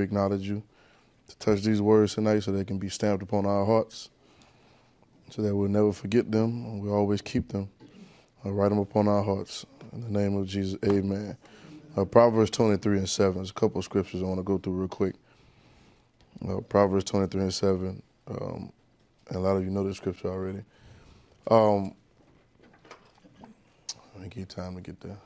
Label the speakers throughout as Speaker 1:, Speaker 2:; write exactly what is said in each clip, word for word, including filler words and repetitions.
Speaker 1: acknowledge you, to touch these words tonight so they can be stamped upon our hearts, so that we'll never forget them and we'll always keep them. I'll write them upon our hearts. In the name of Jesus, amen. Uh, Proverbs twenty-three and seven. There's a couple of scriptures I want to go through real quick. Uh, Proverbs twenty-three and seven. Um, and a lot of you know this scripture already. Um, let me give you time to get there.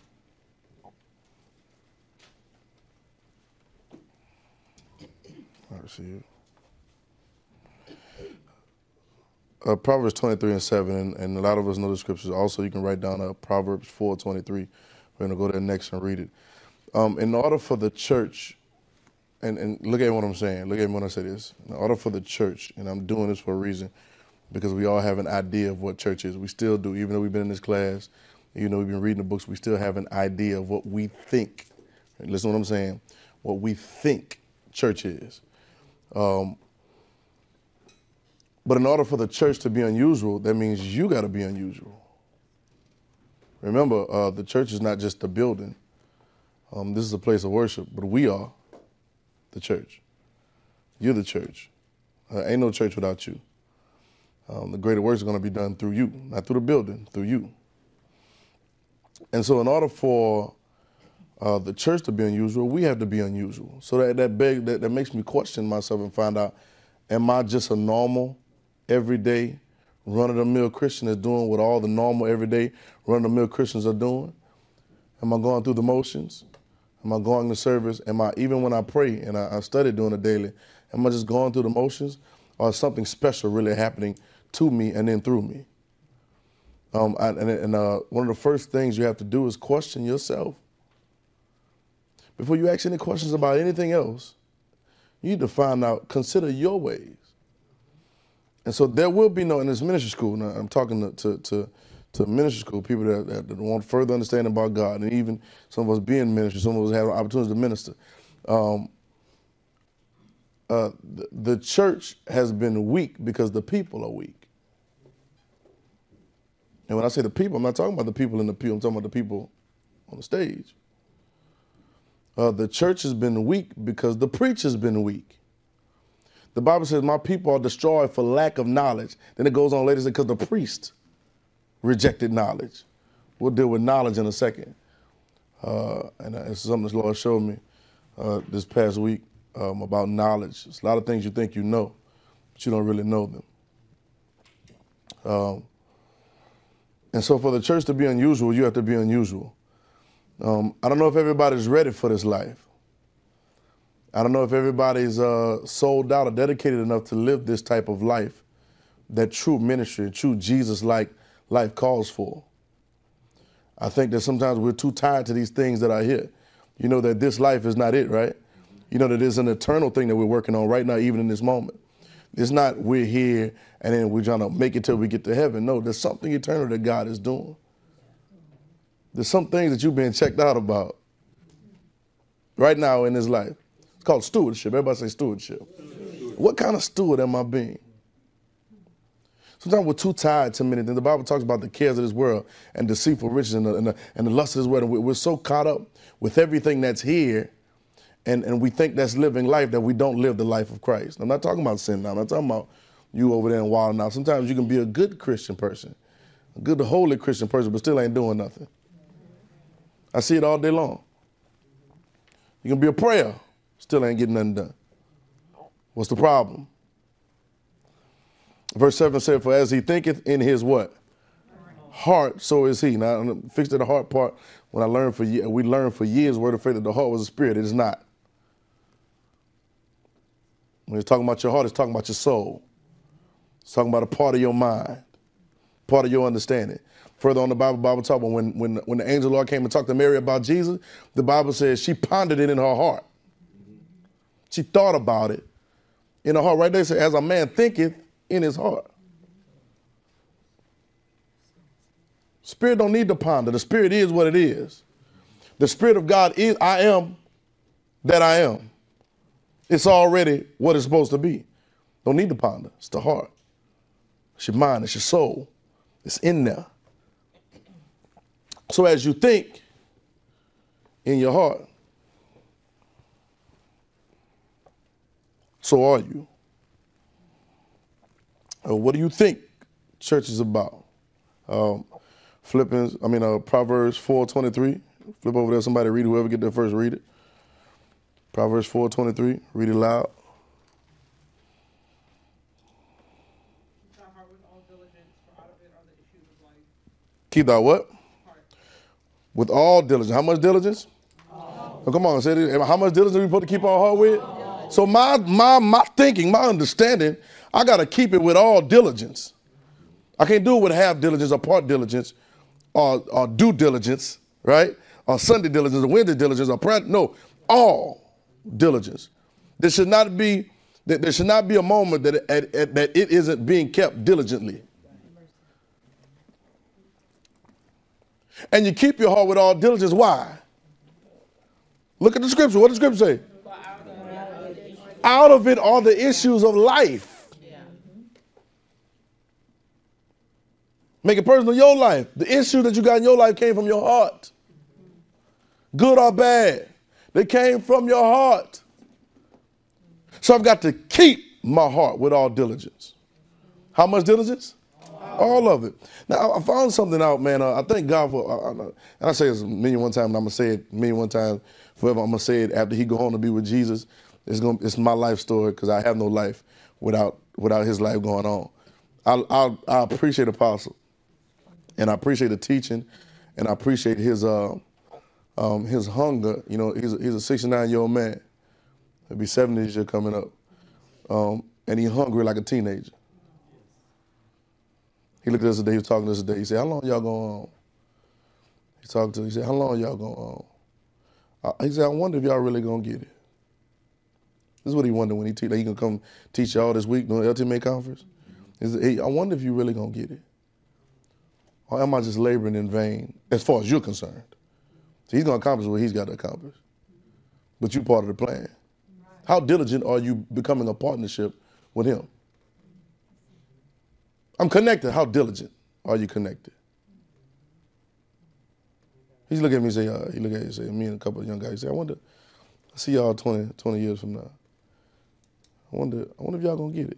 Speaker 1: I receive it. Uh, Proverbs twenty-three and seven, and, and a lot of us know the scriptures. Also, you can write down uh, Proverbs four twenty-three. We're going to go there next and read it. Um, in order for the church, and, and look at what I'm saying. Look at me when I say this. In order for the church, and I'm doing this for a reason, because we all have an idea of what church is. We still do, even though we've been in this class, even though we've been reading the books, we still have an idea of what we think. Listen to what I'm saying. What we think church is. Um, but in order for the church to be unusual, that means you got to be unusual. Remember, uh, the church is not just a building. Um, this is a place of worship, but we are the church. You're the church. Uh, ain't no church without you. Um, the greater works are going to be done through you, not through the building, through you. And so in order for uh, the church to be unusual, we have to be unusual. So that that, beg, that that makes me question myself and find out, am I just a normal, everyday, run-of-the-mill Christian that's doing what all the normal, everyday, run-of-the-mill Christians are doing? Am I going through the motions? Am I going to service? Am I, even when I pray and I, I study doing it daily, am I just going through the motions? Or is something special really happening to me and then through me? Um, I, and and uh, one of the first things you have to do is question yourself. Before you ask any questions about anything else, you need to find out, consider your ways. And so there will be no, in this ministry school, now I'm talking to, to, to, to ministry school, people that, that, that want further understanding about God, and even some of us being ministry, some of us have opportunities to minister. Um, uh, the, the church has been weak because the people are weak. And when I say the people, I'm not talking about the people in the pew, I'm talking about the people on the stage. Uh, the church has been weak because the preacher's been weak. The Bible says, my people are destroyed for lack of knowledge. Then it goes on later, because the priest rejected knowledge. We'll deal with knowledge in a second. Uh, and it's something the Lord showed me uh, this past week um, about knowledge. There's a lot of things you think you know, but you don't really know them. Um, and so for the church to be unusual, you have to be unusual. Um, I don't know if everybody's ready for this life. I don't know if everybody's uh, sold out or dedicated enough to live this type of life that true ministry, true Jesus-like life calls for. I think that sometimes we're too tied to these things that are here. You know that this life is not it, right? You know that there's an eternal thing that we're working on right now, even in this moment. It's not we're here and then we're trying to make it till we get to heaven. No, there's something eternal that God is doing. There's some things that you've been checked out about right now in this life. It's called stewardship. Everybody say stewardship. Stewardship. What kind of steward am I being? Sometimes we're too tired to many things. The Bible talks about the cares of this world and deceitful riches and the, and the, and the lust of this world. And we're so caught up with everything that's here, and, and we think that's living life, that we don't live the life of Christ. I'm not talking about sin now. I'm not talking about you over there and wilding out. Sometimes you can be a good Christian person, a good, holy Christian person, but still ain't doing nothing. I see it all day long. You can be a prayer, still ain't getting nothing done. What's the problem? Verse seven said, for as he thinketh in his what? Heart, so is he. Now, I'm fixed to the heart part. When I learned for we learned for years, word of faith, that the heart was a spirit. It is not. When it's talking about your heart, it's talking about your soul. It's talking about a part of your mind, part of your understanding. Further on the Bible, Bible talk about when, when, when the angel of the Lord came and talked to Mary about Jesus, the Bible says she pondered it in her heart. She thought about it in her heart. Right there it says, as a man thinketh in his heart. Spirit don't need to ponder. The Spirit is what it is. The Spirit of God is, I am that I am. It's already what it's supposed to be. Don't need to ponder. It's the heart. It's your mind. It's your soul. It's in there. So as you think in your heart, so are you. Uh, what do you think church is about? Um, Philippians, I mean, uh, Proverbs four twenty-three. Flip over there, somebody read it. Whoever get there first, read it. Proverbs four twenty-three. Read it loud.
Speaker 2: Keep thy heart with all diligence, for out of it are the issues of life.
Speaker 1: Keep thy what?
Speaker 2: Heart.
Speaker 1: With all diligence. How much diligence? Oh, come on, say it. How much diligence are we supposed to keep our heart with? So my my my thinking, my understanding, I gotta keep it with all diligence. I can't do it with half diligence or part diligence or, or due diligence, right? Or Sunday diligence or Wednesday diligence or prayer. No, all diligence. There should not be there should not be a moment that it, that it isn't being kept diligently. And you keep your heart with all diligence. Why? Look at the scripture. What does the scripture say? Out of it are the issues of life. Make it personal in your life. The issue that you got in your life came from your heart. Good or bad. They came from your heart. So I've got to keep my heart with all diligence. How much diligence? All of it. Now, I found something out, man. Uh, I thank God for, uh, and I say this a million one time, and I'm going to say it a million one time forever. I'm going to say it after he go home to be with Jesus. It's gonna, it's my life story because I have no life without without his life going on. I, I, I appreciate Apostle, and I appreciate the teaching, and I appreciate his uh, um, his hunger. You know, he's a, he's a sixty-nine-year-old man. He'll be seventy this year coming up, um, and he's hungry like a teenager. He looked at us today. He was talking to us today. He said, "How long y'all going on?" He talked to us. He said, "How long y'all going on?" Uh, he said, "I wonder if y'all really gonna get it." This is what he wondered when he teach. Like he can come teach y'all this week during the L T M A conference. He said, "Hey, I wonder if you really gonna get it, or am I just laboring in vain?" As far as you're concerned, so he's gonna accomplish what he's got to accomplish, but you're part of the plan. How diligent are you becoming a partnership with him? I'm connected. How diligent are you connected? He's looking at me and say, uh, he look at me and say, me and a couple of young guys, he say, I wonder, I see y'all twenty, twenty years from now. I wonder, I wonder if y'all gonna get it.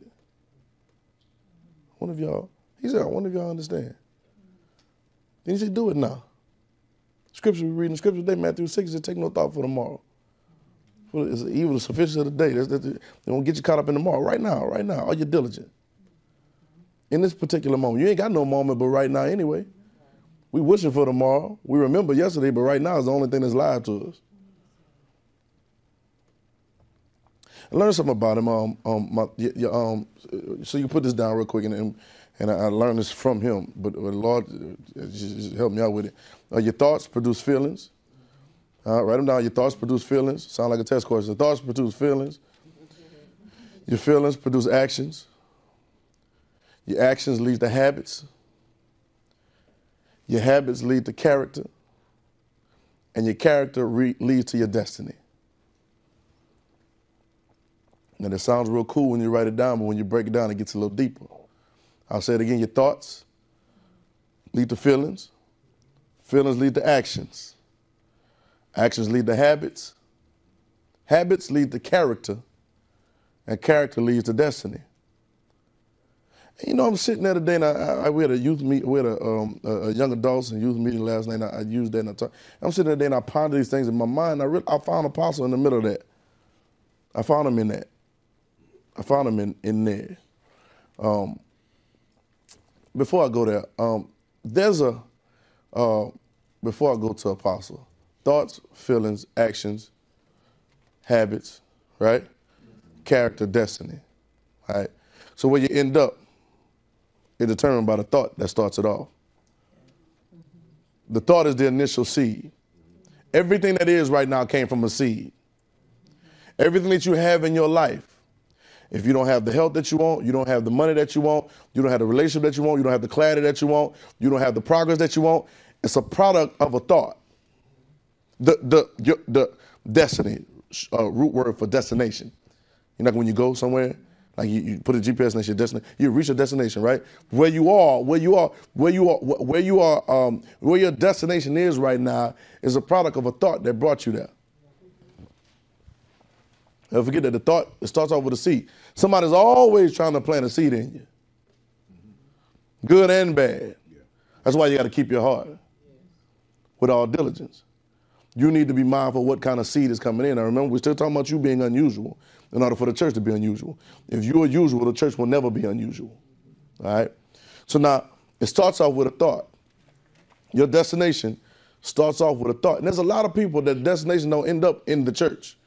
Speaker 1: I wonder if y'all, he said, I wonder if y'all understand. Then he said, do it now. Scripture, we reading scripture today, Matthew six, said, take no thought for tomorrow. For it's evil, the sufficiency of the day. That's, that's, they won't get you caught up in tomorrow. Right now, right now, are you diligent? In this particular moment. You ain't got no moment but right now anyway. We wishing for tomorrow. We remember yesterday, but right now is the only thing that's live to us. I learned something about him. Um, um, my, y- um, so you put this down real quick, and and, and I learned this from him. But the Lord just, just helped me out with it. Uh, your thoughts produce feelings. Uh, write them down. Your thoughts produce feelings. Sound like a test question. Your thoughts produce feelings. Your feelings produce actions. Your actions lead to habits. Your habits lead to character. And your character re- leads to your destiny. Now, that sounds real cool when you write it down, but when you break it down, it gets a little deeper. I'll say it again. Your thoughts lead to feelings. Feelings lead to actions. Actions lead to habits. Habits lead to character. And character leads to destiny. And, you know, I'm sitting there today, and I, I, we had a youth meet, we had a, um, a, a young adults and youth meeting last night. And I, I used that, and I talk, I'm sitting there today, and I ponder these things in my mind. I, really, I found Apostle in the middle of that. I found him in that. I found him in, in there. Um, before I go there, um, there's a, uh, before I go to Apostle, thoughts, feelings, actions, habits, right? Character, destiny, right? So where you end up is determined by the thought that starts it off. The thought is the initial seed. Everything that is right now came from a seed. Everything that you have in your life, if you don't have the health that you want, you don't have the money that you want, you don't have the relationship that you want, you don't have the clarity that you want, you don't have the progress that you want, it's a product of a thought. The the your, the destiny, uh, root word for destination. You know, like when you go somewhere, like you, you put a G P S next to your destination, you reach your destination, right? Where you are, where you are, where you are, where you are, um, where your destination is right now is a product of a thought that brought you there. Never forget that the thought, it starts off with a seed. Somebody's always trying to plant a seed in you. Good and bad. That's why you got to keep your heart with all diligence. You need to be mindful of what kind of seed is coming in. I remember we're still talking about you being unusual in order for the church to be unusual. If you're usual, the church will never be unusual. All right? So now, it starts off with a thought. Your destination starts off with a thought. And there's a lot of people that destination don't end up in the church.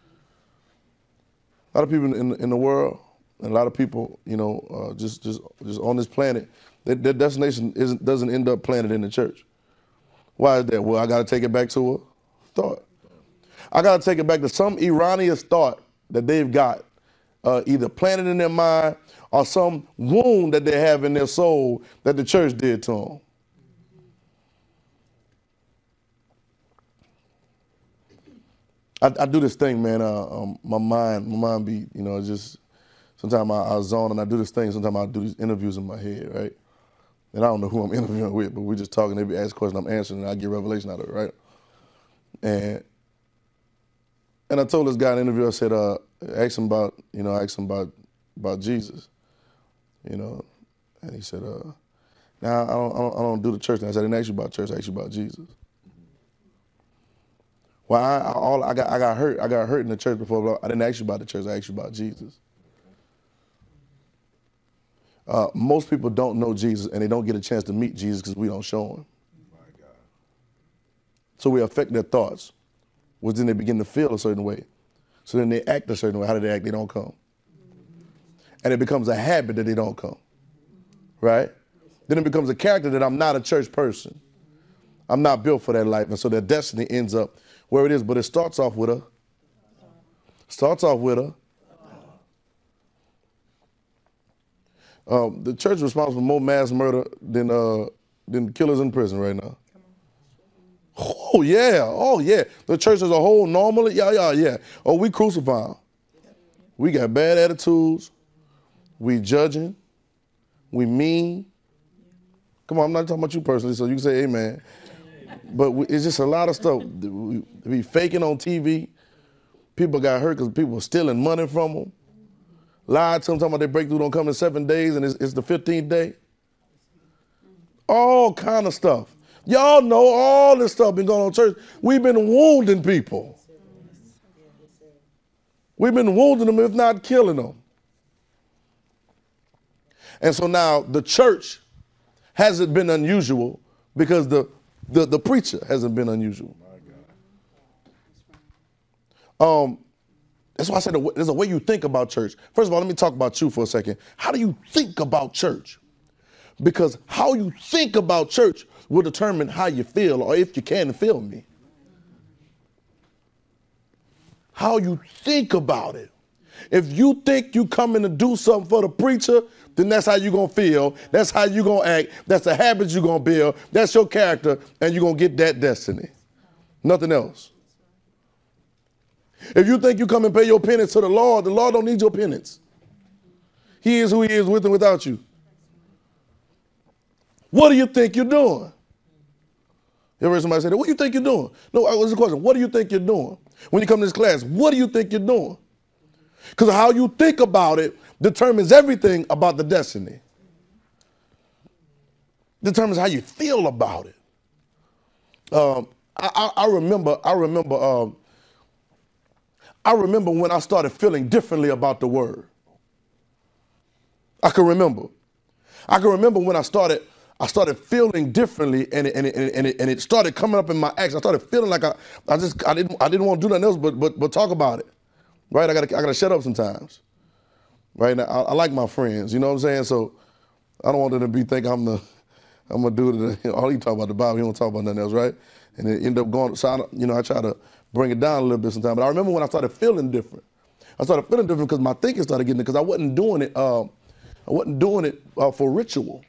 Speaker 1: A lot of people in, in the world, and a lot of people, you know, uh, just, just, just on this planet, their, their destination isn't, doesn't end up planted in the church. Why is that? Well, I got to take it back to a thought. I got to take it back to some erroneous thought that they've got uh, either planted in their mind or some wound that they have in their soul that the church did to them. I, I do this thing, man. Uh, um, my mind, my mind be, you know, it's just sometimes I, I zone and I do this thing. Sometimes I do these interviews in my head, right? And I don't know who I'm interviewing with, but we're just talking. They be asking questions, I'm answering, and I get revelation out of it, right? And and I told this guy in the interview, I said, uh, ask him about, you know, ask him about about Jesus, you know, and he said, uh, now I don't, I don't, I don't do the church. And I said, I didn't ask you about church. I asked you about Jesus. Well, I, I, all, I got I got hurt. I got hurt in the church before. But I didn't ask you about the church. I asked you about Jesus. Uh, most people don't know Jesus, and they don't get a chance to meet Jesus because we don't show him. My God. So we affect their thoughts, which then they begin to feel a certain way. So then they act a certain way. How do they act? They don't come. And it becomes a habit that they don't come. Right? Then it becomes a character that I'm not a church person. I'm not built for that life. And so their destiny ends up where it is. But it starts off with a, starts off with a, um, the church is responsible for more mass murder than, uh, than killers in prison right now. Oh, yeah. Oh, yeah. The church as a whole normally, yeah, yeah, yeah. Oh, we crucify them. We got bad attitudes. We judging. We mean. Come on, I'm not talking about you personally, so you can say amen. But we, it's just a lot of stuff. We be faking on T V. People got hurt because people were stealing money from them. Lied to them, talking about their breakthrough don't come in seven days and it's, it's the fifteenth day. All kind of stuff. Y'all know all this stuff been going on in church. We've been wounding people. We've been wounding them, if not killing them. And so now the church hasn't been unusual because the, the, the preacher hasn't been unusual. Um, that's why I said there's a way you think about church. First of all, let me talk about you for a second. How do you think about church? Because how you think about church will determine how you feel, or if you can feel me. How you think about it. If you think you coming to do something for the preacher, then that's how you're going to feel. That's how you're going to act. That's the habits you're going to build. That's your character, and you're going to get that destiny. Nothing else. If you think you come and pay your penance to the Lord, the Lord don't need your penance. He is who he is with and without you. What do you think you're doing? You ever heard somebody say that? What do you think you're doing? No, what's the question? What do you think you're doing? When you come to this class, what do you think you're doing? Because how you think about it determines everything about the destiny. Determines how you feel about it. Um, I, I, I remember, I remember, um, I remember when I started feeling differently about the word. I can remember. I can remember when I started, I started feeling differently, and it, and it, and it, and it started coming up in my actions. I started feeling like I, I just, I didn't, I didn't want to do nothing else but, but, but talk about it. Right? I got, I got to shut up sometimes. Right? Now, I, I like my friends. You know what I'm saying? So I don't want them to be think I'm the, I'm gonna do it. All he talk about the Bible, he don't talk about nothing else, right? And it end up going. So I, you know, I try to bring it down a little bit sometimes. But I remember when I started feeling different. I started feeling different because my thinking started getting it. Because I wasn't doing it. Uh, I wasn't doing it uh, for ritual.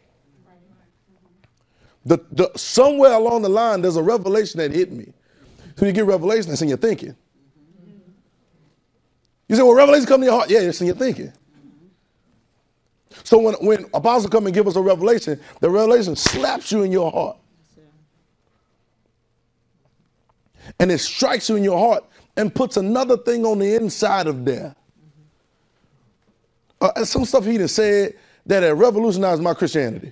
Speaker 1: The, the somewhere along the line, there's a revelation that hit me. So when you get revelation, it's in your thinking. You say, well, revelation come to your heart. Yeah, it's in your thinking. So when, when apostles come and give us a revelation, the revelation slaps you in your heart. And it strikes you in your heart, and puts another thing on the inside of there. Uh, some stuff he done said that had revolutionized my Christianity.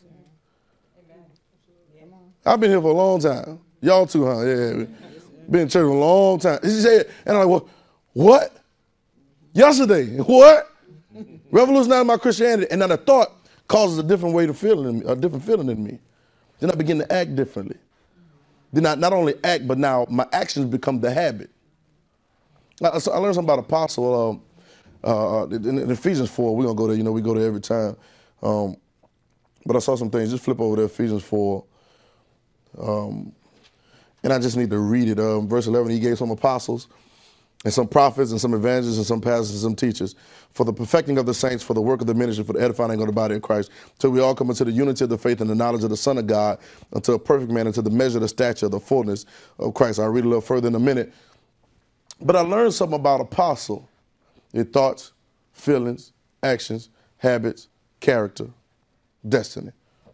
Speaker 1: I've been here for a long time. Y'all too, huh? Yeah, been in church for a long time. He said, and I'm like, well, what? Yesterday, what? Revolutionized my Christianity, and now the thought causes a different way to feel in me, a different feeling in me. Then I begin to act differently. Then I not only act, but now my actions become the habit. I, so I learned something about apostle. Um, uh, in, in Ephesians four, we're gonna go there. You know, we go there every time. Um, but I saw some things. Just flip over to Ephesians four. Um, and I just need to read it. Um, verse eleven, he gave some apostles and some prophets and some evangelists and some pastors and some teachers for the perfecting of the saints, for the work of the ministry, for the edifying of the body of Christ, till we all come into the unity of the faith and the knowledge of the Son of God, unto a perfect man, unto the measure of the stature of the fullness of Christ. I'll read a little further in a minute. But I learned something about apostle. Their thoughts, feelings, actions, habits, character, destiny.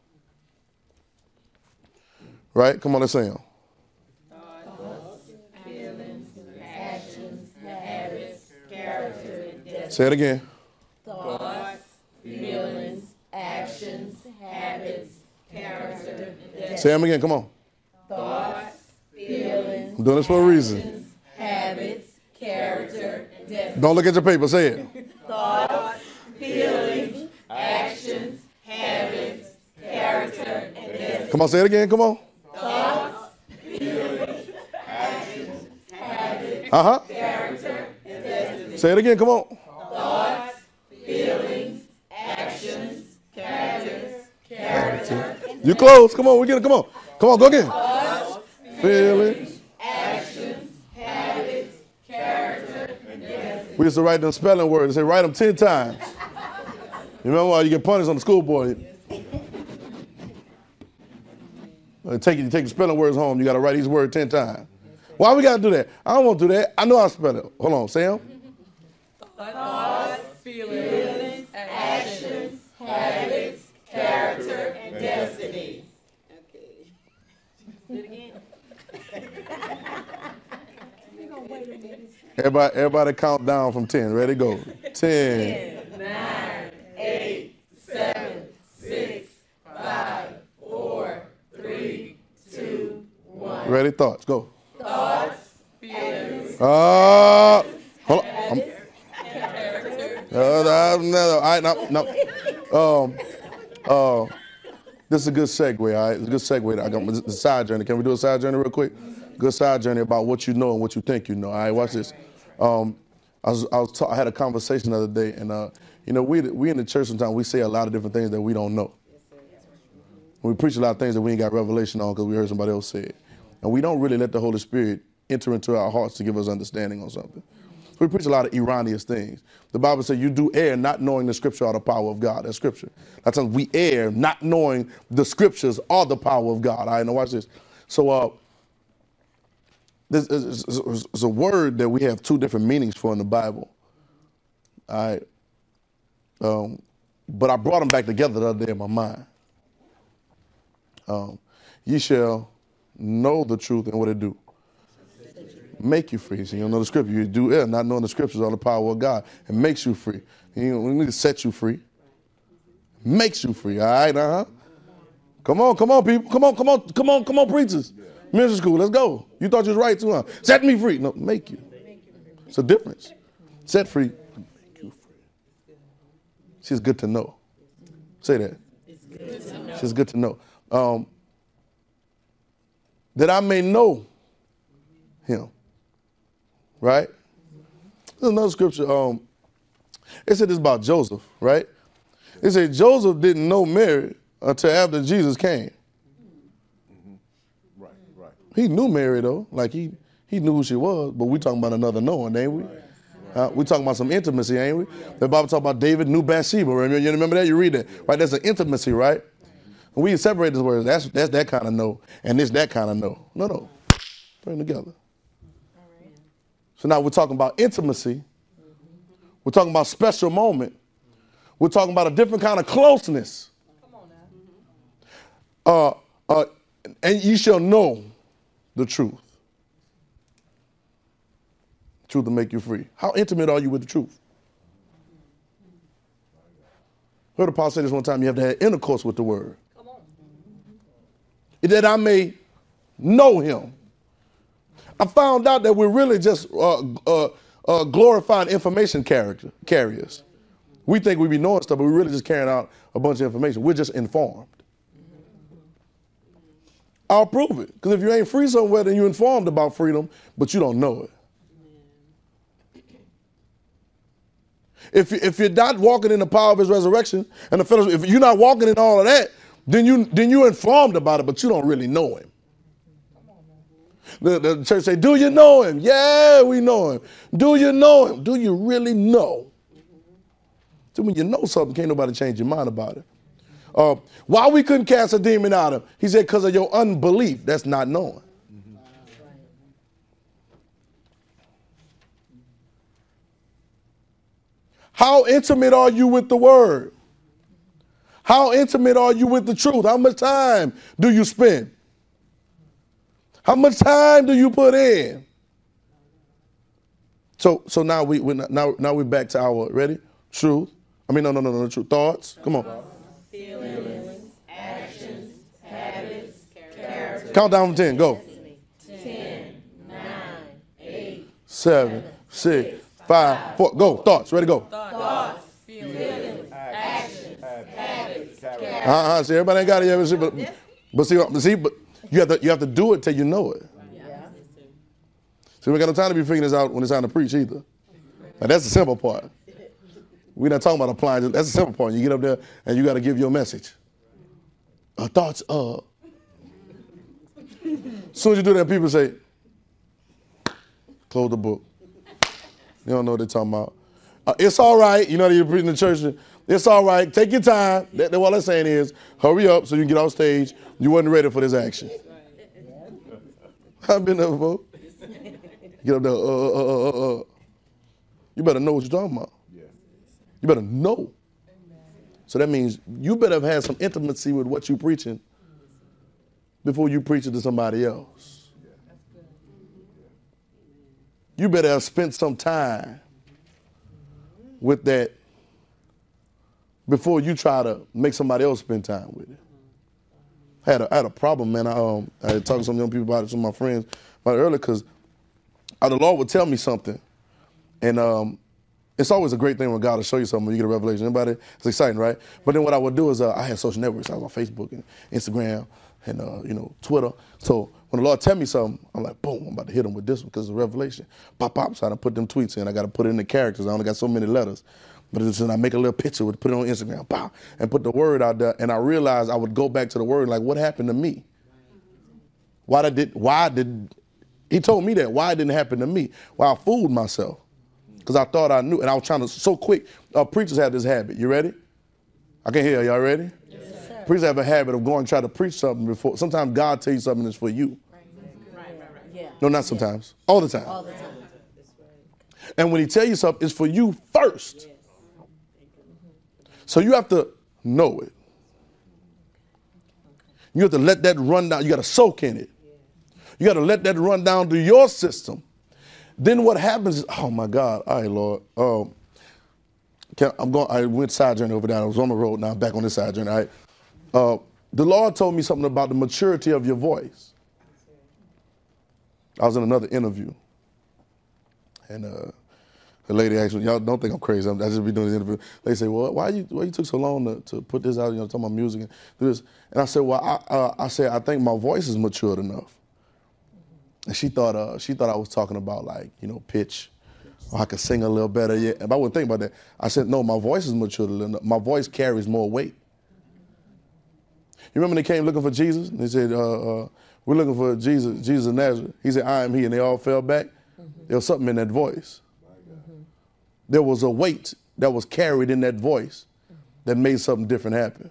Speaker 1: Right? Come on, let's say them.
Speaker 3: Thoughts, feelings, actions, habits, character, and destiny.
Speaker 1: Say it again.
Speaker 3: Thoughts, feelings, actions, habits, character, and destiny.
Speaker 1: Say them again, come on.
Speaker 3: Thoughts, feelings,
Speaker 1: I'm doing this for a reason.
Speaker 3: actions, habits, character, and destiny.
Speaker 1: Don't look at your paper, say it.
Speaker 3: Thoughts, feelings, actions, habits, character, and destiny.
Speaker 1: Come on, say it again, come on.
Speaker 3: Thoughts, feelings, actions, habits,
Speaker 1: Uh-huh.
Speaker 3: character, and destiny.
Speaker 1: Say it again, come on.
Speaker 3: Thoughts, feelings, actions, habits, character,
Speaker 1: You close, come on, we get it, come on. Come on, go again.
Speaker 3: thoughts,
Speaker 1: Feelings.
Speaker 3: actions, habits, character, and destiny.
Speaker 1: We used to write them spelling words and say, write them ten times. You remember why you get punished on the school board? Uh, Take, you take the spelling words home, you got to write each word ten times. Why we got to do that? I don't want to do that. I know how to spell it. Hold on, Sam.
Speaker 3: Thoughts, feelings, actions, habits, character, and destiny.
Speaker 1: Everybody, everybody count down from ten. Ready, go. ten.
Speaker 3: Nine, eight, seven, six, five, four, three, two, one.
Speaker 1: Ready, thoughts, go.
Speaker 3: Thoughts, feelings,
Speaker 1: Uh, hold on. I'm-
Speaker 3: character.
Speaker 1: Uh, no, no, all right, no, no. Um, uh, this is a good segue, all right? It's a good segue. I got the side journey. Can we do a side journey real quick? Good side journey about what you know and what you think you know. All right, watch this. Um, I was, I was, ta- I had a conversation the other day, and uh, you know, we we in the church sometimes we say a lot of different things that we don't know. We preach a lot of things that we ain't got revelation on because we heard somebody else say it, and we don't really let the Holy Spirit enter into our hearts to give us understanding on something. So we preach a lot of erroneous things. The Bible says you do err not knowing the scripture or the power of God. That's scripture. That's something we err not knowing the scriptures or the power of God. All right, now watch this. So uh, this is, is, is a word that we have two different meanings for in the Bible. All right. Um, but I brought them back together the other day in my mind. Um, ye shall know the truth and what it do. Make you free. So you don't know the scripture. You do err, not knowing the scriptures or the power of God. It makes you free. You know, we need to set you free. Makes you free. All right, uh-huh. Come on, come on, people. Come on, come on, come on, come on, preachers. Ministry school, let's go. You thought you was right too, huh? Set me free. No, make you. It's a difference. Set free. Make you free. She's good to know. Say that.
Speaker 3: It's good to know.
Speaker 1: She's good to know. Um, that I may know him. Right? There's another scripture. Um, it said this about Joseph, right? It said Joseph didn't know Mary until after Jesus came.
Speaker 4: Mm-hmm. Right, right.
Speaker 1: He knew Mary though, like he he knew who she was. But we talking about another knowing, ain't we? Right. Uh, we talking about some intimacy, ain't we? The Bible talk about David knew Bathsheba. Remember, you remember that? You read that, right? That's an intimacy, right? And we separate these words. That's that's that kind of know, and this that kind of know. No, no, bring them together. So now we're talking about intimacy. We're talking about special moment. We're talking about a different kind of closeness.
Speaker 2: Come on now.
Speaker 1: Uh, uh, and you shall know the truth. Truth will make you free. How intimate are you with the truth? Heard Apostle say this one time, you have to have intercourse with the word.
Speaker 2: Come on.
Speaker 1: That I may know him. I found out that we're really just uh, uh, uh, glorified information character, carriers. We think we be knowing stuff, but we're really just carrying out a bunch of information. We're just informed. I'll prove it. Because if you ain't free somewhere, then you're informed about freedom, but you don't know it. If, you, if you're not walking in the power of his resurrection, and the fellowship, if you're not walking in all of that, then, you, then you're informed about it, but you don't really know him. The, the church say, do you know him? Yeah, we know him. Do you know him? Do you really know? So when you know something, can't nobody change your mind about it. Uh, why we couldn't cast a demon out of him? He said, because of your unbelief. That's not knowing. Mm-hmm. How intimate are you with the word? How intimate are you with the truth? How much time do you spend? How much time do you put in? So, so now we we now now we're back to our ready truth. I mean, no, no, no, no, truth. Thoughts. Come on.
Speaker 3: Feelings, actions, habits, character.
Speaker 1: Count down from ten. Go.
Speaker 3: Ten, nine, eight,
Speaker 1: Seven, six, five, four. Go. Thoughts. Ready? Go.
Speaker 3: thoughts, feelings, actions, habits, character.
Speaker 1: Uh-huh. See, everybody ain't got it yet. See, but, but see, but see, but you have to you have to do it till you know it. See, we got no time to be figuring this out when it's time to preach either. Now, that's the simple part. We're not talking about applying. That's the simple part. You get up there and you got to give your message. Uh, thoughts of. As soon as you do that, people say, close the book. You don't know what they're talking about. Uh, it's all right. You know that you're preaching in the church. It's all right. Take your time. That, that, what they're saying is, hurry up so you can get off stage. You wasn't ready for this action. I've been there before. Get up there. Uh, uh, uh, uh, uh. You better know what you're talking about. You better know. So that means you better have had some intimacy with what you're preaching before you preach it to somebody else. You better have spent some time with that before you try to make somebody else spend time with it. I had a, I had a problem, man. I, um, I had talked to some young people about it, some of my friends about it earlier, because the Lord would tell me something, and um, it's always a great thing when God will show you something when you get a revelation. Anybody? It's exciting, right? But then what I would do is uh, I had social networks. I was on Facebook and Instagram and, uh, you know, Twitter. So when the Lord tell me something, I'm like, boom, I'm about to hit him with this one because it's a revelation. Pop, pop. So I put them tweets in. I got to put it in the characters. I only got so many letters. But it's, and I make a little picture with, put it on Instagram, pow, and put the word out there. And I realized I would go back to the word, like, what happened to me? Why did, why did, he told me that. Why it didn't happen to me? Well, I fooled myself. Because I thought I knew, and I was trying to, so quick. Uh, preachers have this habit. You ready? I can hear y'all ready? Yes, sir. Preachers have a habit of going and try to preach something before. Sometimes God tells you something that's for you.
Speaker 3: Right, right, right. Yeah.
Speaker 1: No, not sometimes. All the time.
Speaker 3: All the time.
Speaker 1: And when he tells you something, it's for you first. So you have to know it. You have to let that run down. You got to soak in it. You got to let that run down to your system. Then what happens is, oh my God, all right, Lord. Um, can, I'm going. I went side journey over there. I was on the road. Now I'm back on this side journey. All right. Uh, the Lord told me something about the maturity of your voice. I was in another interview, and uh, the lady asked me, y'all don't think I'm crazy. I'm, I just be doing this interview. They say, well, why you why you took so long to, to put this out? You know, talking about music and do this. And I said, well, I uh, I said I think my voice is matured enough. And she thought uh, she thought I was talking about, like, you know, pitch, or I could sing a little better. Yeah, and I wouldn't think about that. I said, no, my voice is matured enough. My voice carries more weight. You remember they came looking for Jesus? And they said, uh, uh, we're looking for Jesus, Jesus of Nazareth. He said, I am he, and they all fell back. Mm-hmm. There was something in that voice. Mm-hmm. There was a weight that was carried in that voice that made something different happen.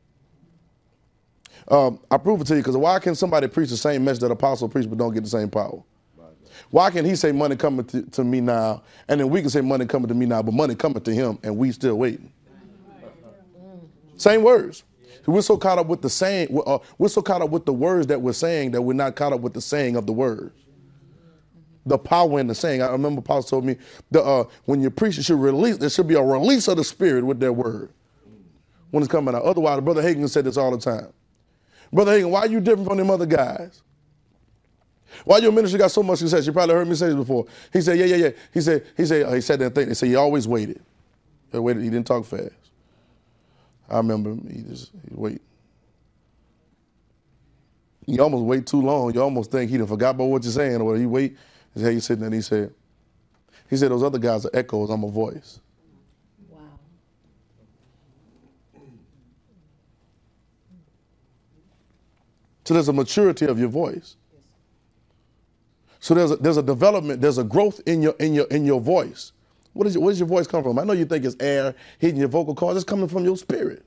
Speaker 1: Um, I prove it to you, because why can somebody preach the same message that apostle preached but don't get the same power? Why can he say money coming to, to me now, and then we can say money coming to me now, but money coming to him and we still waiting? Same words. We're so caught up with the saying, we're, uh, we're so caught up with the words that we're saying that we're not caught up with the saying of the words. the power in the saying. I remember Apostle told me the, uh, when you preach, it should release. There should be a release of the Spirit with their word when it's coming out. Otherwise, Brother Hagin said this all the time. Brother Hagin, why are you different from them other guys? Why your ministry got so much success? You probably heard me say this before. He said, yeah, yeah, yeah. He said, he said, uh, he said that thing. They said he always waited. He waited. He didn't talk fast. I remember him. He just he'd wait. You almost wait too long. You almost think he done forgot about what you're saying, or he wait. He said, he's sitting there and he said, he said, those other guys are echoes. I'm a voice.
Speaker 3: Wow.
Speaker 1: So there's a maturity of your voice. So there's a, there's a development, there's a growth in your in your in your voice. What is your, where does your voice come from? I know you think it's air hitting your vocal cords. It's coming from your spirit.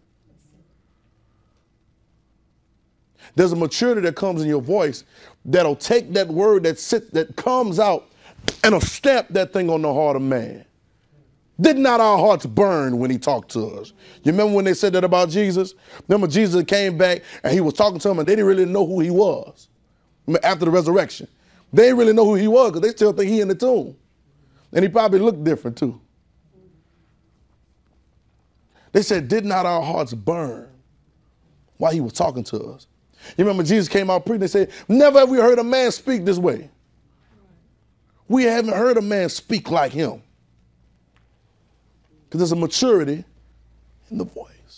Speaker 1: There's a maturity that comes in your voice that'll take that word that sits that comes out and will stamp that thing on the heart of man. Did not our hearts burn when he talked to us? You remember when they said that about Jesus? Remember Jesus came back and he was talking to them and they didn't really know who he was after the resurrection. They didn't really know who he was because they still think he in the tomb. And he probably looked different too. They said, did not our hearts burn while he was talking to us? You remember Jesus came out preaching, they said, never have we heard a man speak this way. We haven't heard a man speak like him. Because there's a maturity in the voice.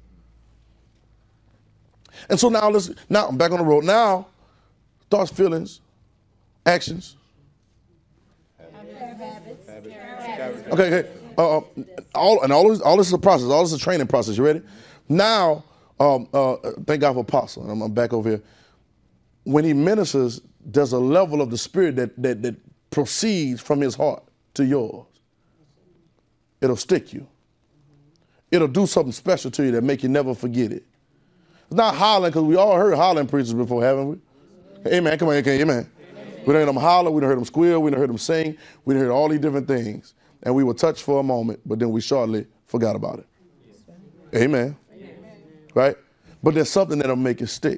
Speaker 1: And so now let's, now I'm back on the road. Now, thoughts, feelings, actions. Okay, okay. Uh, all, and all this, all this is a process. All this is a training process. You ready? Now, um, uh, thank God for Apostle. I'm, I'm back over here. When he ministers, there's a level of the Spirit that, that, that proceeds from his heart to yours. It'll stick you. It'll do something special to you that make you never forget it. It's not hollering, because we all heard hollering preachers before, haven't we? Amen. Come on, okay, amen. We done heard them holler, we done heard them squeal, we done heard them sing, we done heard all these different things. And we were touched for a moment, but then we shortly forgot about it. Amen. Amen. Right? But there's something that'll make it stick.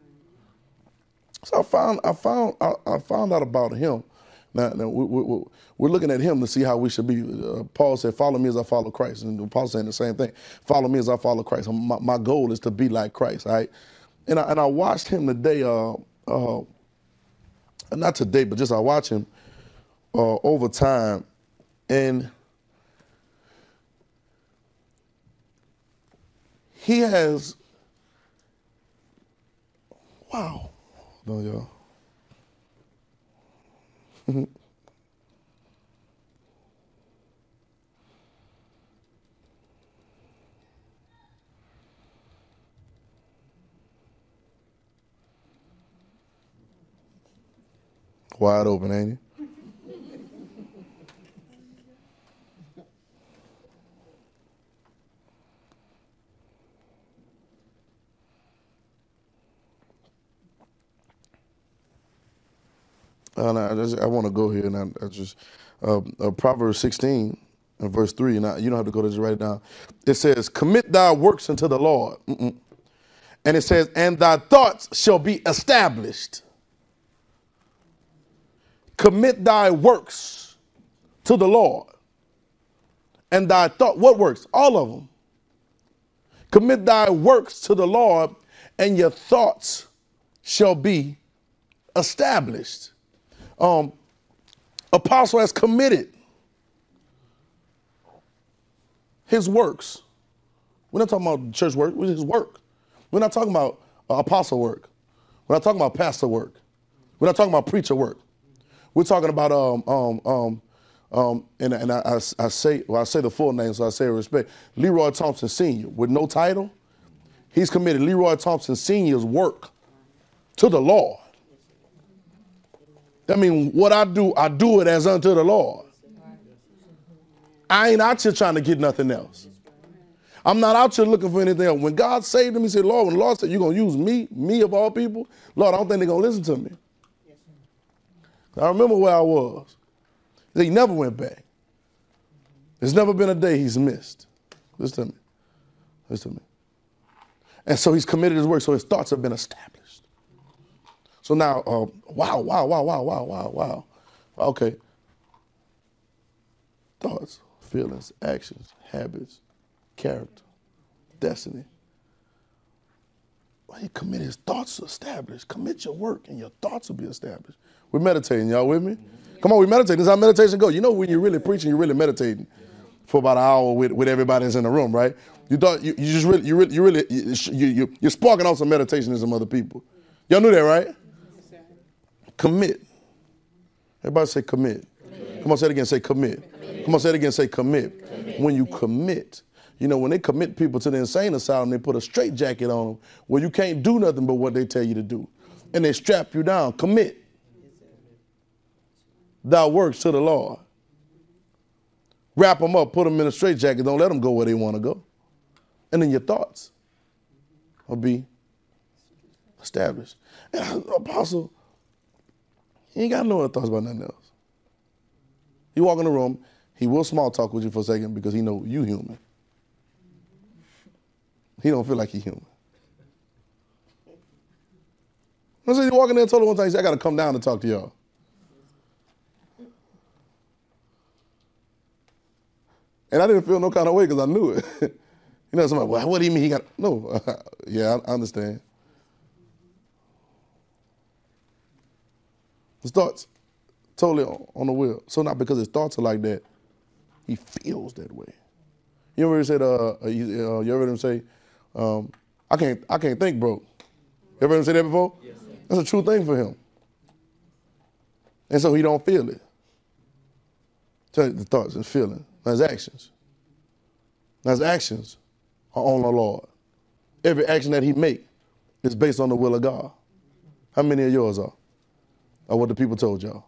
Speaker 1: So I found I found I, I found out about him. Now, now we, we, we're looking at him to see how we should be. Uh, Paul said, follow me as I follow Christ. And Paul's saying the same thing. Follow me as I follow Christ. My, my goal is to be like Christ, all right? And I, and I watched him today, uh, uh, not today, but just I watch him uh, over time. And he has, wow, no, y'all. Wide open, ain't he? And I, just, I want to go here, and I, I just uh, uh, Proverbs sixteen and verse three. Now you don't have to go to this right now. It says, "Commit thy works unto the Lord," Mm-mm. and it says, "And thy thoughts shall be established." Commit thy works to the Lord, and thy thought. What works? All of them. Commit thy works to the Lord, and your thoughts shall be established. Um, Apostle has committed his works. We're not talking about church work, we're his work. We're not talking about uh, apostle work. We're not talking about pastor work. We're not talking about preacher work. We're talking about, um, um, um, um, and, and I, I, I say, well, I say the full name, so I say with respect, Leroy Thompson Senior with no title. He's committed Leroy Thompson Senior's work to the Lord. That means what I do, I do it as unto the Lord. I ain't out here trying to get nothing else. I'm not out here looking for anything else. When God saved him, he said, Lord, when the Lord said, you're going to use me, me of all people, Lord, I don't think they're going to listen to me. I remember where I was. He never went back. There's never been a day he's missed. Listen to me. Listen to me. And so he's committed his work, so his thoughts have been established. So now, uh, wow, wow, wow, wow, wow, wow, wow. Okay. Thoughts, feelings, actions, habits, character, destiny. Well, he committed his thoughts to establish. Commit your work and your thoughts will be established. We're meditating, y'all with me? Come on, we meditate. This is how meditation goes. You know when you're really preaching, you're really meditating for about an hour with, with everybody that's in the room, right? You thought you, you just really you really you really you, you, you're sparking off some meditation in some other people. Y'all knew that, right? Commit. Everybody say commit. commit. Come on, say it again. Say commit. commit. Come on, say it again. Say commit. commit. When you commit, you know when they commit people to the insane asylum, they put a straitjacket on them where you can't do nothing but what they tell you to do, and they strap you down. Commit. Thou works to the Lord. Wrap them up, put them in a straitjacket. Don't let them go where they want to go. And then your thoughts will be established. And Apostle, he ain't got no other thoughts about nothing else. He walk in the room, he will small talk with you for a second because he know you human. He don't feel like he human. I said he walk in there and told her one time, he said, I got to come down and talk to y'all. And I didn't feel no kind of way because I knew it. You know, somebody, well, what do you mean he got, no, yeah, I, I understand. His thoughts totally on, on the wheel. So not because his thoughts are like that, he feels that way. You ever said, uh, uh, you, uh, you ever heard him say, um, I can't, I can't think, bro. You ever heard him say that before? Yes. That's a true thing for him. And so he don't feel it. Tell you the thoughts and feeling. Now his actions. Now his actions are on the Lord. Every action that he make is based on the will of God. How many of yours are? Or what the people told y'all?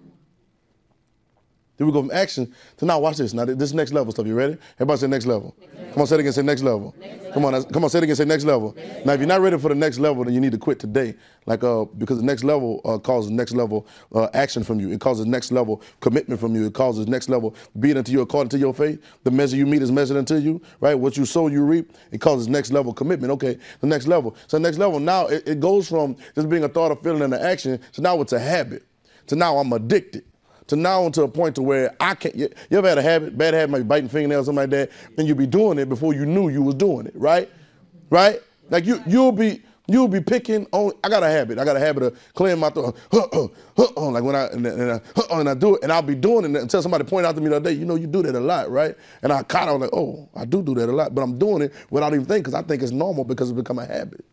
Speaker 1: Then we go from action to now watch this. Now this next level stuff. You ready? Everybody say next level. Next level. Come on, say it again, say next level. Next level. Come on, come on, say it again, say next level. Next now level. If you're not ready for the next level, then you need to quit today. Like uh, because the next level uh, causes next level uh, action from you. It causes next level commitment from you. It causes next level being unto you according to your faith. The measure you meet is measured unto you, right? What you sow, you reap. It causes next level commitment. Okay, the next level. So next level, now it, it goes from just being a thought, a feeling, and an action, so now it's a habit. So now I'm addicted. To now to a point to where I can't, you, you ever had a habit, bad habit, like biting fingernails, something like that, and you be doing it before you knew you was doing it, right? Right? Like you, you'll be, you'll be picking on, I got a habit, I got a habit of clearing my throat, like when I, and, and, I, and I do it, and I'll be doing it until somebody pointed out to me the other day, you know, you do that a lot, right? And I kind of like, oh, I do do that a lot, but I'm doing it without even thinking, because I think it's normal because it's become a habit.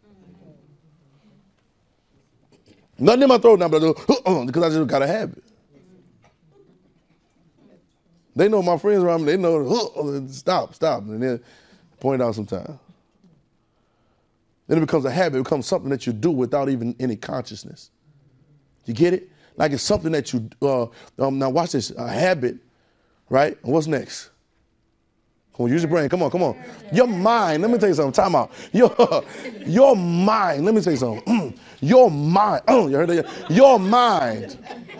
Speaker 1: Nothing in my throat now, but I do, because I just got a habit. They know my friends around me, they know, oh, stop, stop, and then point out sometimes. Then it becomes a habit, it becomes something that you do without even any consciousness. You get it? Like it's something that you, uh, um, now watch this, a habit, right? And what's next? Come on, use your brain, come on, come on. Your mind, let me tell you something, time out. Your, your mind, let me tell you something. Your mind, oh, you heard that? Your mind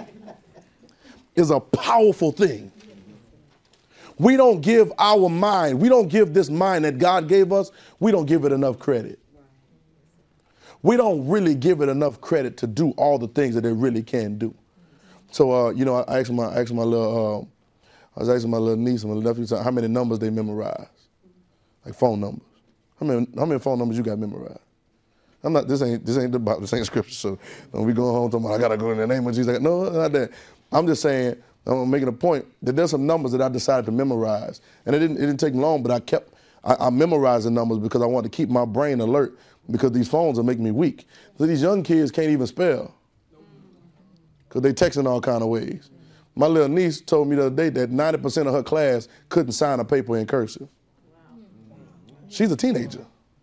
Speaker 1: is a powerful thing. We don't give our mind, we don't give this mind that God gave us, we don't give it enough credit. We don't really give it enough credit to do all the things that it really can do. So, uh, you know, I asked my, I asked my little, uh, I was asking my little niece and my nephew how many numbers they memorize, like phone numbers. How many, how many phone numbers you got memorized? I'm not, this ain't, this ain't the Bible, this ain't scripture, so don't be going home talking about, I gotta go in the name of Jesus. No, not that. I'm just saying, I'm making a point that there's some numbers that I decided to memorize. And it didn't, it didn't take long, but I kept, I, I memorized the numbers because I wanted to keep my brain alert because these phones are making me weak. So these young kids can't even spell because they texting all kind of ways. My little niece told me the other day that ninety percent of her class couldn't sign a paper in cursive. She's a teenager.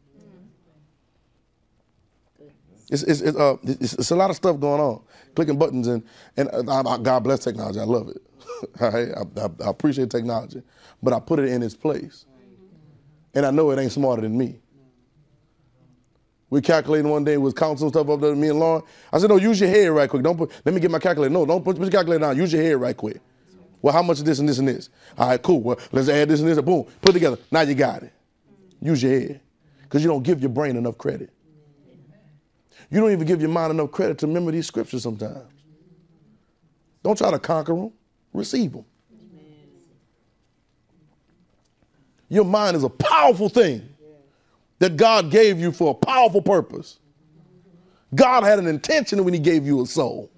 Speaker 1: It's, it's, it's, uh, it's, it's a lot of stuff going on. Clicking buttons, and, and uh, God bless technology. I love it. All right? I, I, I appreciate technology. But I put it in its place. And I know it ain't smarter than me. We calculating one day, was counting some stuff up there to me and Lauren. I said, no, use your head right quick. Don't put, let me get my calculator. No, don't put, put your calculator down. Use your head right quick. Well, how much is this and this and this? All right, cool. Well, let's add this and this. Boom. Put it together. Now you got it. Use your head. Because you don't give your brain enough credit. You don't even give your mind enough credit to remember these scriptures sometimes. Don't try to conquer them. Receive them. Your mind is a powerful thing that God gave you for a powerful purpose. God had an intention when he gave you a soul.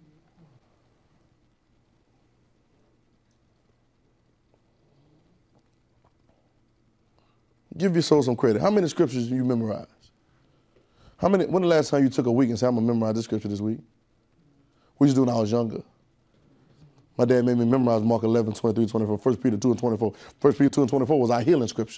Speaker 1: Give your soul some credit. How many scriptures do you memorize? How many? When the last time you took a week and said, I'm going to memorize this scripture this week? We used to do when I was younger. My dad made me memorize Mark eleven, twenty-three, twenty-four, First Peter two and twenty-four. First Peter two and twenty-four was our healing scripture.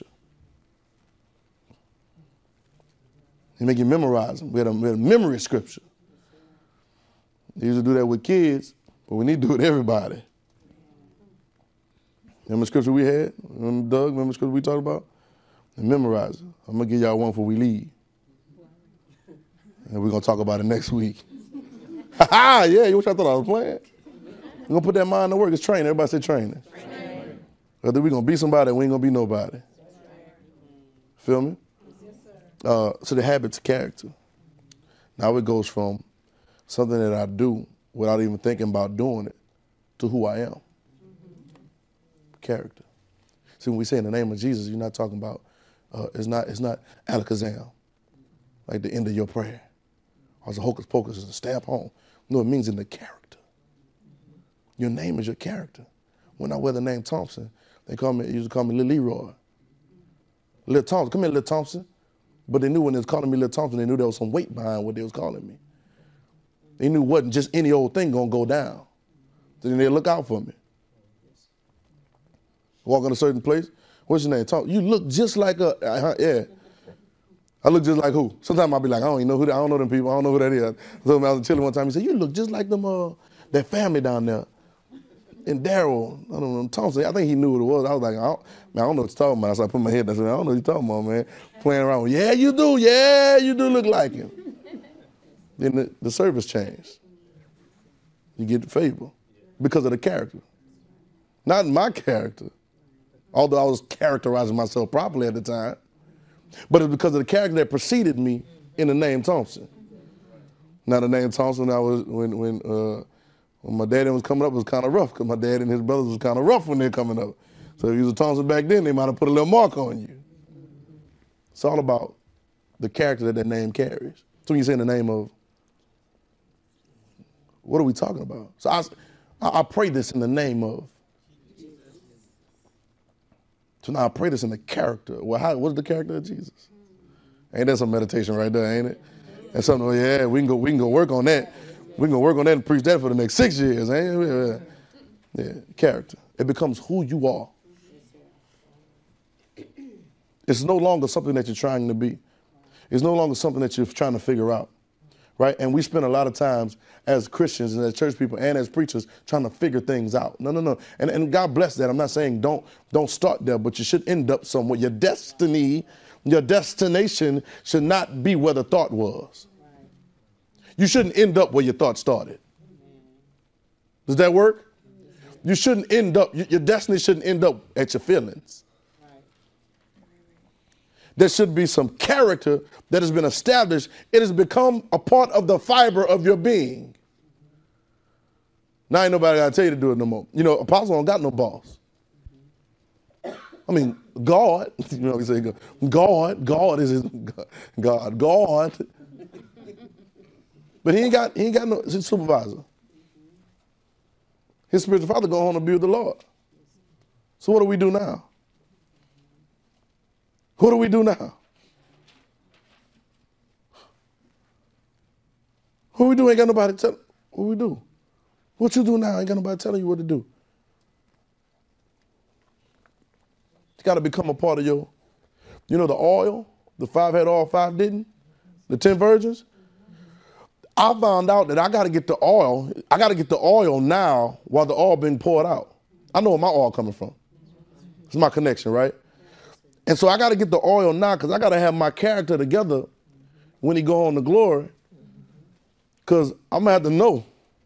Speaker 1: He make you memorize them. We had a, we had a memory scripture. They used to do that with kids, but we need to do it with everybody. Remember the scripture we had? Remember Doug? Remember the scripture we talked about? And memorize it. I'm going to give y'all one before we leave. And we're going to talk about it next week. Ha ha! Yeah, you wish I thought I was playing. We're going to put that mind to work. It's training. Everybody say training. Training. Whether we're going to be somebody, we ain't going to be nobody. Feel me? Uh, so the habits of character. Now it goes from something that I do without even thinking about doing it to who I am. Character. See, when we say in the name of Jesus, you're not talking about, uh, it's not it's not alakazam, like the end of your prayer. Or it's a hocus pocus, it's a stamp home. No, it means in the character. Your name is your character. When I wear the name Thompson, they call me, they used to call me Lil Leroy. Lil Thompson, come here, Lil Thompson. But they knew when they was calling me Lil Thompson, they knew there was some weight behind what they was calling me. They knew it wasn't just any old thing gonna go down. So then they look out for me. Walk in a certain place, what's your name? Talk. You look just like a, uh, yeah. I look just like who? Sometimes I'll be like, I don't even know who that, I don't know them people, I don't know who that is. So I was chilling one time, he said, you look just like them, uh, that family down there. And Daryl, I don't know, Thompson, I think he knew what it was. I was like, I don't, man, I don't know what you're talking about. So I put my head down and said, I don't know what you're talking about, man. Playing around with, yeah, you do, yeah, you do look like him. Then the, the service changed. You get the favor because of the character. Not my character, although I was characterizing myself properly at the time, but it's because of the character that preceded me in the name Thompson. Now the name Thompson, I was, when, when, uh, When my daddy was coming up, it was kind of rough because my dad and his brothers was kind of rough when they were coming up. So if you was a Thompson back then, they might have put a little mark on you. It's all about the character that that name carries. So when you say in the name of, what are we talking about? So I, I pray this in the name of. So now I pray this in the character. Well, how, what's the character of Jesus? Ain't that some meditation right there, ain't it? That's something, oh yeah, we can go, we can go work on that. We can go work on that and preach that for the next six years. Eh? Yeah, character. It becomes who you are. It's no longer something that you're trying to be. It's no longer something that you're trying to figure out, right? And we spend a lot of times as Christians and as church people and as preachers trying to figure things out. No, no, no. And, and God bless that. I'm not saying don't, don't start there, but you should end up somewhere. Your destiny, your destination should not be where the thought was. You shouldn't end up where your thought started. Does that work? You shouldn't end up, your destiny shouldn't end up at your feelings. There should be some character that has been established. It has become a part of the fiber of your being. Now ain't nobody got to tell you to do it no more. You know, apostle don't got no boss. I mean, God, you know, we say God, God is his, God, God. But he ain't got, he ain't got no supervisor. His spiritual father go home to be with the Lord. So what do we do now? What do we do now? What we do? Ain't got nobody tell. What we do? What you do now? Ain't got nobody telling you what to do. It's got to become a part of your, you know, the oil, the five had oil, five didn't, the ten virgins. I found out that I got to get the oil. I got to get the oil now while the oil being poured out. I know where my oil coming from. It's my connection, right? And so I got to get the oil now because I got to have my character together when he go on to glory, because I'm going to have to know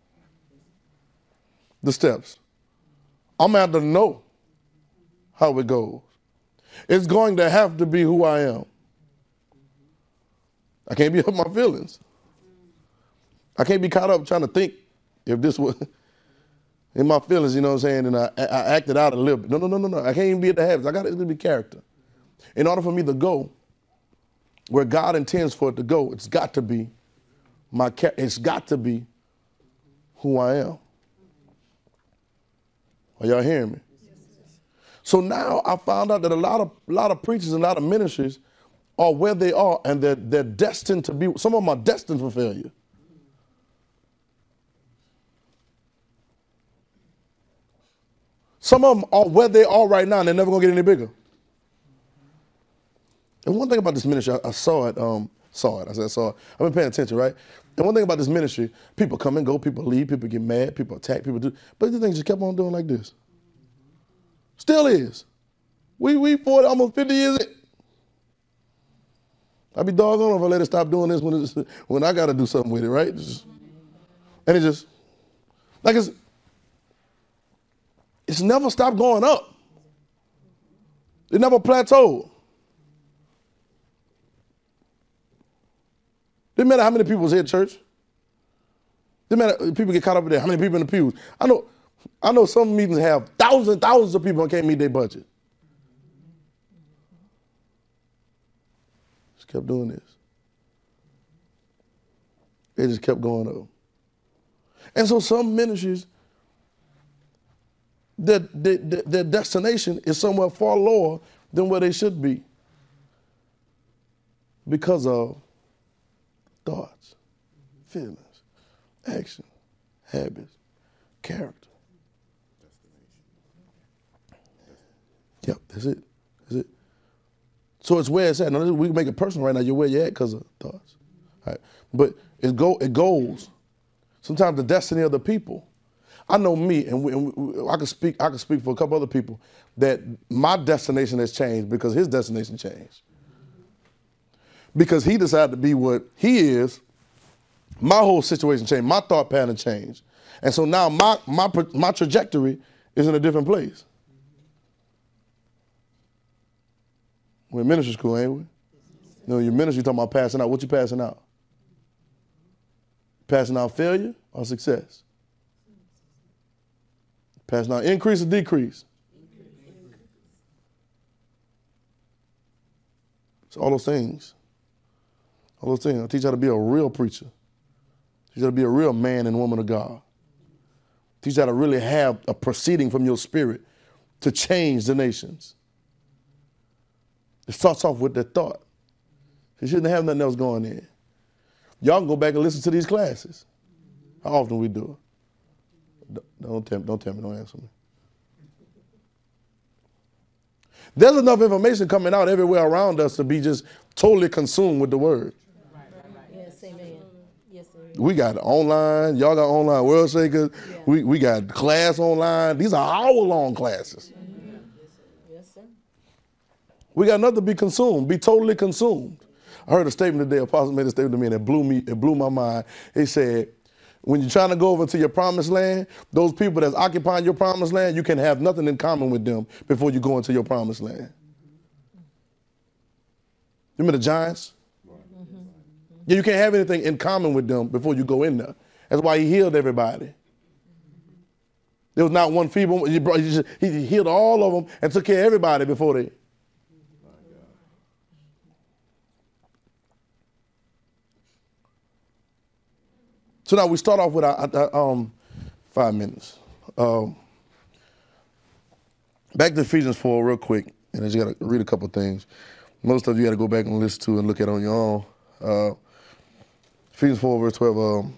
Speaker 1: the steps. I'm going to have to know how it goes. It's going to have to be who I am. I can't be up my feelings. I can't be caught up trying to think if this was, in my feelings, you know what I'm saying, and I, I acted out a little bit. No, no, no, no, no. I can't even be at the habits. I got to be character. In order for me to go where God intends for it to go, it's got to be my, it's got to be who I am. Are y'all hearing me? So now I found out that a lot of a lot of preachers and a lot of ministries are where they are, and they're they're destined to be. Some of them are destined for failure. Some of them are where they are right now, and they're never gonna get any bigger. And one thing about this ministry, I, I saw it. Um, saw it. I said I saw it. I've been paying attention, right? And one thing about this ministry, people come and go, people leave, people get mad, people attack, people do. But the thing just kept on doing like this. Still is. We we forty, almost fifty years in. I'd be doggone if I let it stop doing this when it's, when I got to do something with it, right? Just, and it just, like it's, it's never stopped going up. It never plateaued. Didn't matter how many people was here at church. Didn't matter, people get caught up in there, how many people in the pews. I know, I know some meetings have thousands and thousands of people and can't meet their budget. Just kept doing this. It just kept going up. And so some ministries, their, their, their destination is somewhere far lower than where they should be because of thoughts, feelings, action, habits, character. Yep, that's it. That's it. So it's where it's at. Now, we can make it personal right now. You're where you're at because of thoughts. All right. But it go it goes. Sometimes the destiny of the people. I know me, and, we, and we, I can speak. I can speak for a couple other people that my destination has changed because his destination changed. Because he decided to be what he is, my whole situation changed. My thought pattern changed, and so now my my my trajectory is in a different place. We're in ministry school, ain't we? No, your ministry talking about passing out. What you passing out? Passing out failure or success? Passing out increase or decrease? So all those things. All those things. I'll teach you how to be a real preacher. Teach you how to be a real man and woman of God. Teach you how to really have a proceeding from your spirit to change the nations. It starts off with that thought. You shouldn't have nothing else going in. Y'all can go back and listen to these classes. How often we do it? Don't tell me, don't tell me, don't answer me. There's enough information coming out everywhere around us to be just totally consumed with the word.
Speaker 3: Right, right, right. Yes, amen. Yes, sir.
Speaker 1: We got online, y'all got online World Shakers. Yeah. We, we got class online. These are hour-long classes.
Speaker 3: Mm-hmm. Yes, sir.
Speaker 1: We got nothing to be consumed, be totally consumed. I heard a statement today, Apostle made a statement to me, and it blew me, it blew my mind. He said, when you're trying to go over to your promised land, those people that's occupying your promised land, you can have nothing in common with them before you go into your promised land. Remember the giants? Mm-hmm. Yeah, you can't have anything in common with them before you go in there. That's why he healed everybody. There was not one feeble. He, brought, he, just, he healed all of them and took care of everybody before they. So now we start off with our, our, um, five minutes. Um, back to Ephesians four real quick, and I just got to read a couple of things. Most of you got to go back and listen to and look at on your own. Uh, Ephesians four verse twelve. Um,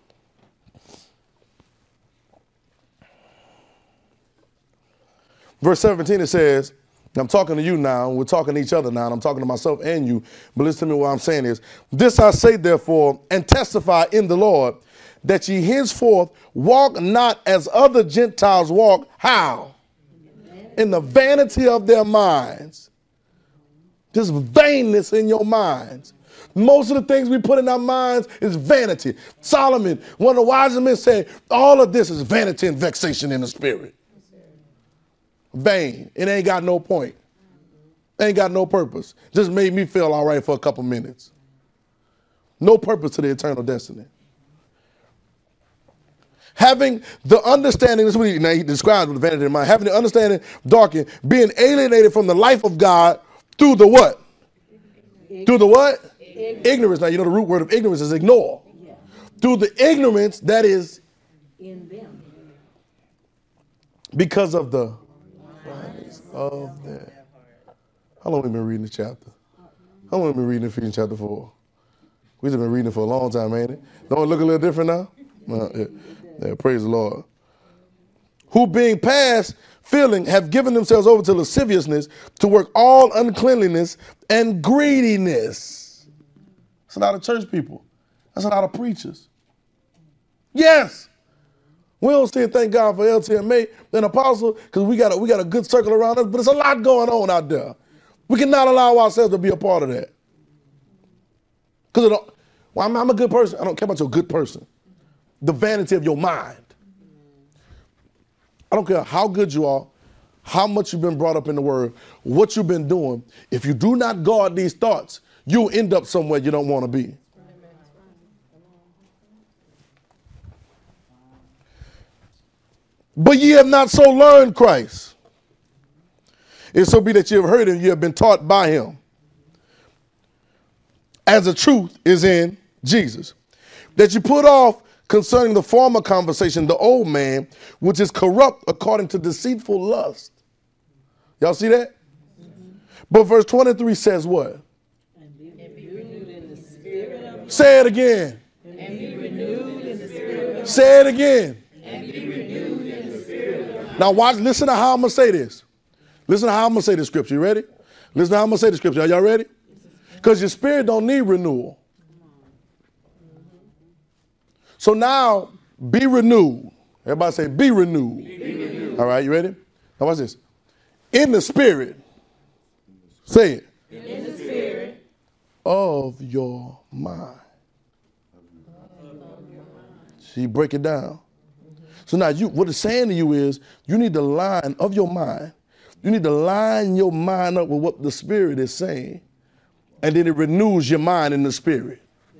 Speaker 1: verse seventeen, it says, I'm talking to you now, we're talking to each other now, and I'm talking to myself and you, but listen to me, what I'm saying is, this I say therefore, and testify in the Lord, that ye henceforth walk not as other Gentiles walk. How? In the vanity of their minds. Just vainness in your minds. Most of the things we put in our minds is vanity. Solomon, one of the wisest men, said, all of this is vanity and vexation in the spirit. Vain. It ain't got no point. Ain't got no purpose. Just made me feel all right for a couple minutes. No purpose to the eternal destiny. Having the understanding, this is what he, now he describes with vanity in mind, having the understanding darkened, being alienated from the life of God through the what? Through the what? Ignorance. ignorance. Now, you know the root word of ignorance is ignore. Yeah. Through the ignorance that is in them. Because of the blindness of their. How long have we been reading this chapter? How long have we been reading Ephesians chapter four? We've been reading it for a long time, ain't it? Don't it look a little different now? Uh, yeah. Yeah, praise the Lord. Who being past feeling have given themselves over to lasciviousness to work all uncleanliness and greediness. That's a lot of church people. That's a lot of preachers. Yes. We don't still thank God for L T M A and Apostle because we got a, we got a good circle around us, but there's a lot going on out there. We cannot allow ourselves to be a part of that. Because well, I'm, I'm a good person. I don't care about your good person. The vanity of your mind. I don't care how good you are, how much you've been brought up in the word, what you've been doing. If you do not guard these thoughts, you'll end up somewhere you don't want to be. But ye have not so learned Christ. If so be that you have heard him, you have been taught by him. As the truth is in Jesus. That you put off concerning the former conversation, the old man, which is corrupt according to deceitful lust. Y'all see that? Mm-hmm. But verse twenty-three says what? And be renewed in the spirit of Say it again. And be renewed in the spirit of Say it again. And be renewed in the spirit of Now watch, listen to how I'm going to say this. Listen to how I'm going to say this scripture. You ready? Listen to how I'm going to say the scripture. Are y'all ready? Because your spirit don't need renewal. So now, be renewed. Everybody say, be renewed. Be renewed. All right, you ready? Now watch this. In the spirit. Say it. In the spirit. Of your mind. See, break it down. So now, you what it's saying to you is, you need to line of your mind. You need to line your mind up with what the spirit is saying. And then it renews your mind in the spirit.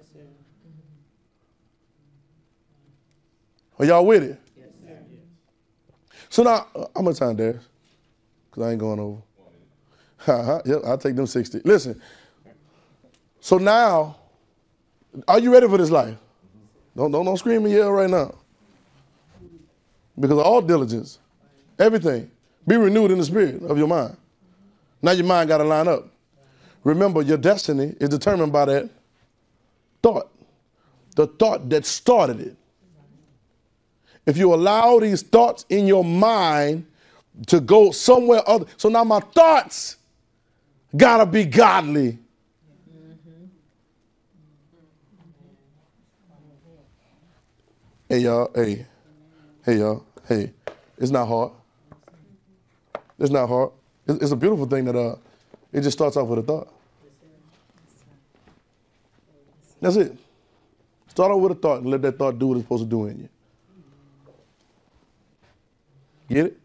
Speaker 1: Are y'all with it? Yes, sir. So now, uh, how much time, Darius? Because I ain't going over. Uh-huh. Yep, I'll take them sixty. Listen. So now, are you ready for this life? Don't, don't, don't scream and yell right now. Because of all diligence, everything, be renewed in the spirit of your mind. Now your mind got to line up. Remember, your destiny is determined by that thought. The thought that started it. If you allow these thoughts in your mind to go somewhere other, so now my thoughts gotta be godly. Mm-hmm. Hey y'all, hey, hey y'all, hey, it's not hard. It's not hard. It's, it's a beautiful thing that uh, it just starts off with a thought. That's it. Start off with a thought and let that thought do what it's supposed to do in you. Get it?